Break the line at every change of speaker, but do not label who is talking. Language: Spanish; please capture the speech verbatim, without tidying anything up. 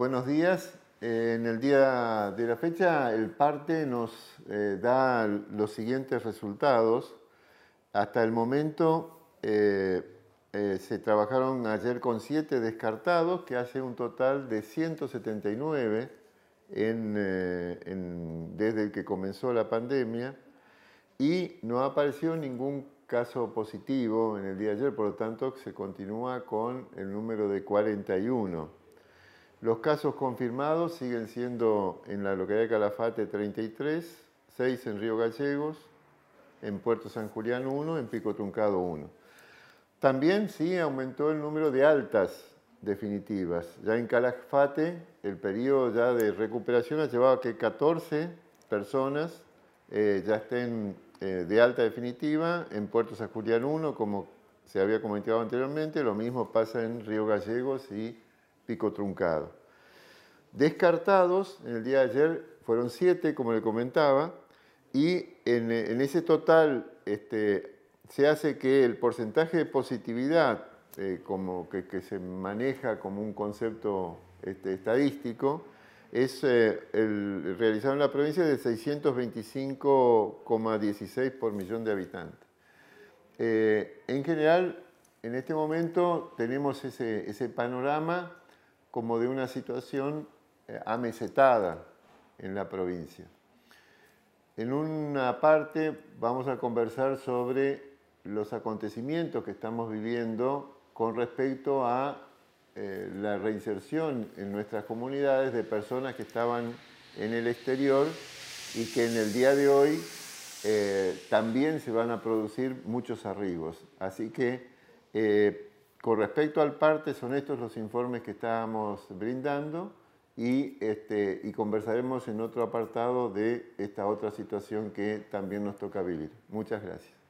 buenos días. Eh, en el día de la fecha, el parte nos eh, da los siguientes resultados. Hasta el momento eh, eh, se trabajaron ayer con siete descartados, que hace un total de ciento setenta y nueve en, eh, en, desde el que comenzó la pandemia, y no apareció ningún caso positivo en el día de ayer, por lo tanto se continúa con el número de cuarenta y uno. Los casos confirmados siguen siendo en la localidad de Calafate treinta y tres, seis en Río Gallegos, en Puerto San Julián uno, en Pico Truncado uno. También sí aumentó el número de altas definitivas. Ya en Calafate el periodo ya de recuperación ha llevado a que catorce personas eh, ya estén eh, de alta definitiva. En Puerto San Julián uno, como se había comentado anteriormente, lo mismo pasa en Río Gallegos y Pico Truncado. Descartados en el día de ayer fueron siete, como le comentaba, y en, en ese total este, se hace que el porcentaje de positividad, eh, como que, que se maneja como un concepto este, estadístico, es eh, el realizado en la provincia de seiscientos veinticinco coma dieciséis por millón de habitantes. Eh, en general, en este momento tenemos ese, ese panorama como de una situación eh, amesetada en la provincia. En una parte vamos a conversar sobre los acontecimientos que estamos viviendo con respecto a eh, la reinserción en nuestras comunidades de personas que estaban en el exterior y que en el día de hoy eh, también se van a producir muchos arribos. Así que eh, con respecto al parte son estos los informes que estábamos brindando. Y, este, y conversaremos en otro apartado de esta otra situación que también nos toca vivir. Muchas gracias.